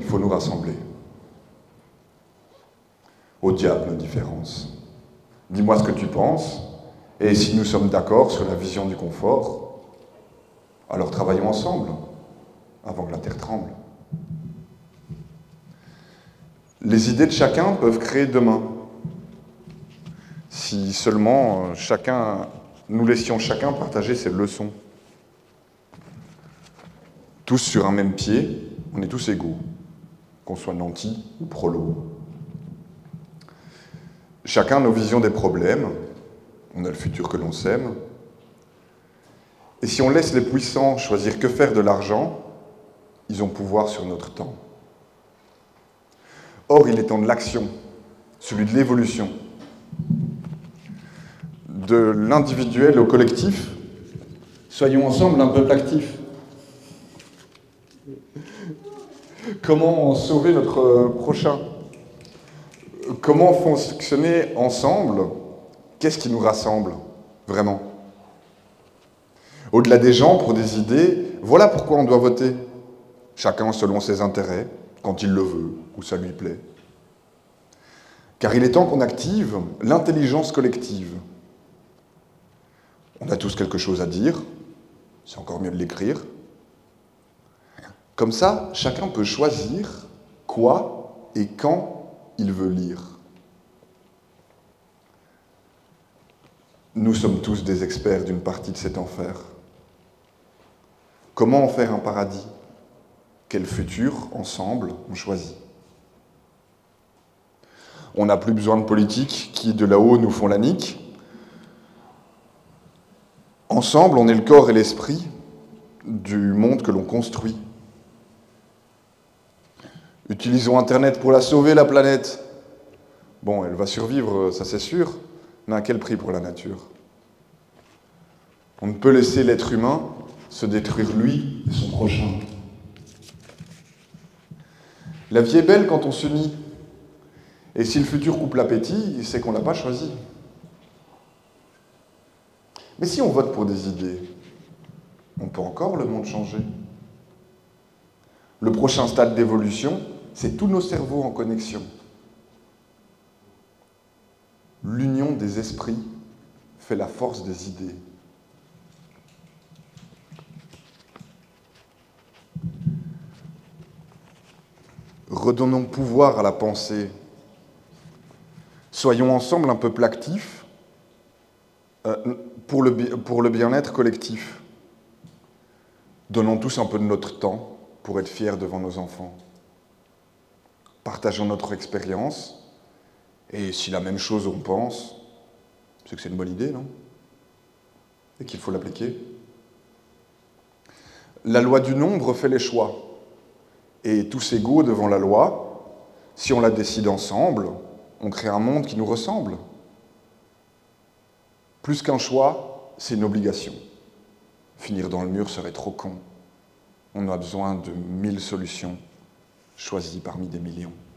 faut nous rassembler. Au diable nos différences. Dis-moi ce que tu penses, et si nous sommes d'accord sur la vision du confort, alors travaillons ensemble, avant que la terre tremble. Les idées de chacun peuvent créer demain. Si seulement nous laissions chacun partager ses leçons. Tous sur un même pied, on est tous égaux, qu'on soit nanti ou prolo. Chacun nos visions des problèmes, on a le futur que l'on sème. Et si on laisse les puissants choisir que faire de l'argent, ils ont pouvoir sur notre temps. Or, il est temps de l'action, celui de l'évolution. De l'individuel au collectif, soyons ensemble un peuple actif. Comment sauver notre prochain? Comment fonctionner ensemble? Qu'est-ce qui nous rassemble, vraiment? Au-delà des gens, pour des idées, voilà pourquoi on doit voter. Chacun selon ses intérêts, quand il le veut ou ça lui plaît. Car il est temps qu'on active l'intelligence collective. On a tous quelque chose à dire, c'est encore mieux de l'écrire. Comme ça, chacun peut choisir quoi et quand il veut lire. Nous sommes tous des experts d'une partie de cet enfer. Comment en faire un paradis? Quel futur, ensemble, on choisit? On n'a plus besoin de politiques qui, de là-haut, nous font la nique. Ensemble, on est le corps et l'esprit du monde que l'on construit. Utilisons Internet pour la sauver, la planète. Bon, elle va survivre, ça c'est sûr, mais à quel prix pour la nature? On ne peut laisser l'être humain se détruire lui et son prochain. La vie est belle quand on s'unit. Et si le futur coupe l'appétit, c'est qu'on ne l'a pas choisi. Mais si on vote pour des idées, on peut encore le monde changer. Le prochain stade d'évolution, c'est tous nos cerveaux en connexion. L'union des esprits fait la force des idées. Redonnons pouvoir à la pensée. Soyons ensemble un peuple actif pour le bien-être collectif. Donnons tous un peu de notre temps pour être fiers devant nos enfants. Partageons notre expérience, et si la même chose on pense, c'est que c'est une bonne idée, non? Et qu'il faut l'appliquer. La loi du nombre fait les choix, et tous égaux devant la loi, si on la décide ensemble, on crée un monde qui nous ressemble. Plus qu'un choix, c'est une obligation. Finir dans le mur serait trop con. On a besoin de 1000 solutions choisies parmi des millions.